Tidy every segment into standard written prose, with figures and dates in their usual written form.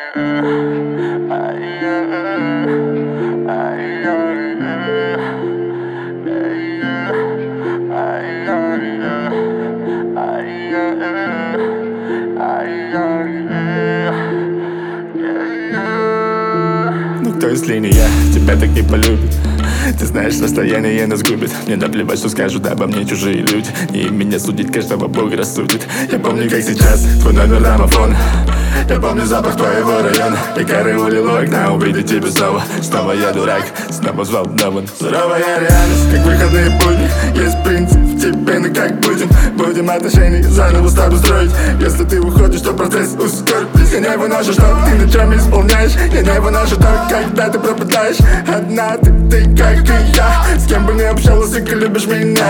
Никто из линий тебя так не полюбит. Ты знаешь, расстояние нас губит. Мне наплевать, что скажут обо мне чужие люди. И меня судить каждого Бог рассудит. Я помню, как сейчас твой номер домофон. Я помню запах твоего района. Я караулил у окна, увидеть тебя снова. Снова я дурак, снова взволнован. Суровая реальность, как выходные будни. Есть принцип в тебе, ну как будем? Будем отношения заново с тобой строить. Если ты уходишь, то процесс ускорит. Я не выношу, что ты ночами исполняешь. Я не выношу то, когда ты пропадаешь. Одна ты как и я. С кем бы ни общался, как любишь меня.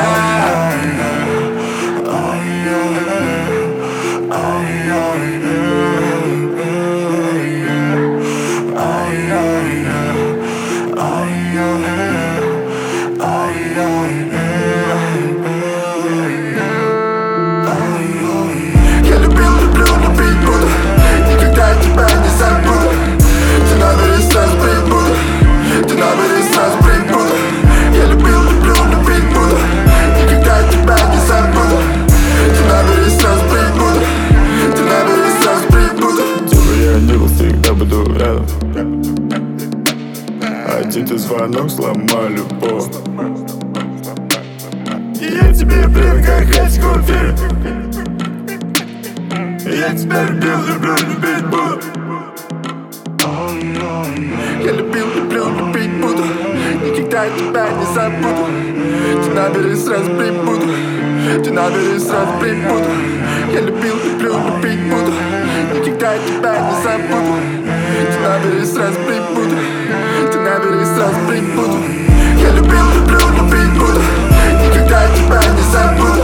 Я любил, люблю, любить буду. Никогда тебя не забуду. Ты набери, сразу прибуду. Ты набери, сразу прибуду. Я любил, люблю, любить буду. Никогда тебя не забуду. Ты набери, сразу прибуду. Ты набери, сразу прибуду. Тебе я не был, всегда буду рядом. Один звонок сломал любовь. Я тебе привык, как хатик в эфире. Я тебя любил, люблю, любить буду. Я любил, люблю, любить буду. Никогда тебя не забуду. Ты набери, сразу прибуду. Ты набери, сразу прибуду. Я любил, люблю, любить буду. Никогда тебя не забуду. Ты набери, сразу прибуду. Ты набери, сразу прибуду. Я любил, люблю, любить буду. Никогда тебя не забуду.